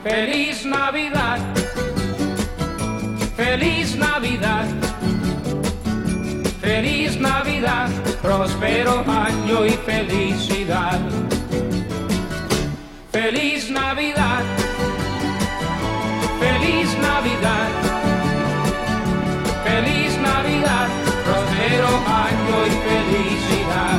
Feliz Navidad, feliz Navidad, feliz Navidad, próspero año y felicidad. Feliz Navidad, feliz Navidad, feliz Navidad, próspero año y felicidad.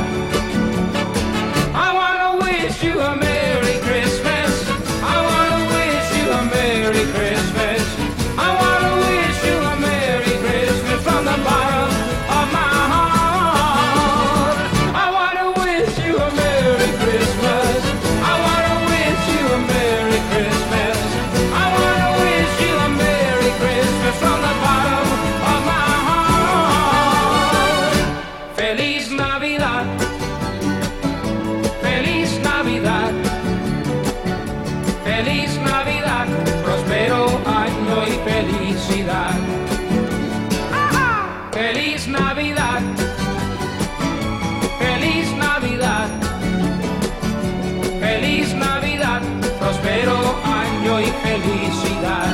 I wanna wish you a Merry Christmas. I wanna wish you a Merry Christmas. I wanna wish you a Merry Christmas from the bottom of my heart. I wanna wish you a Merry Christmas. I wanna wish you a Merry Christmas. I wanna wish you a Merry Christmas from the bottom of my heart. Feliz Navidad, feliz Navidad, feliz Navidad, próspero año y felicidad. Feliz Navidad, feliz Navidad, feliz Navidad, próspero año y felicidad.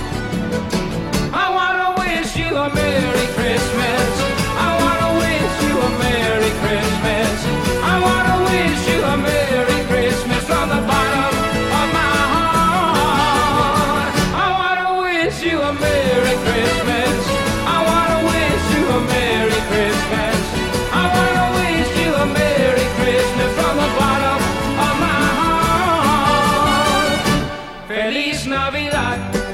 I wanna wish you a Merry Christmas. I wanna wish you a Merry Christmas. I wanna wish you a Merry Christmas from the bottom of my heart. I wanna wish you a Merry Christmas. I wanna wish you a Merry Christmas. I wanna wish you a Merry Christmas from the bottom of my heart. Feliz Navidad.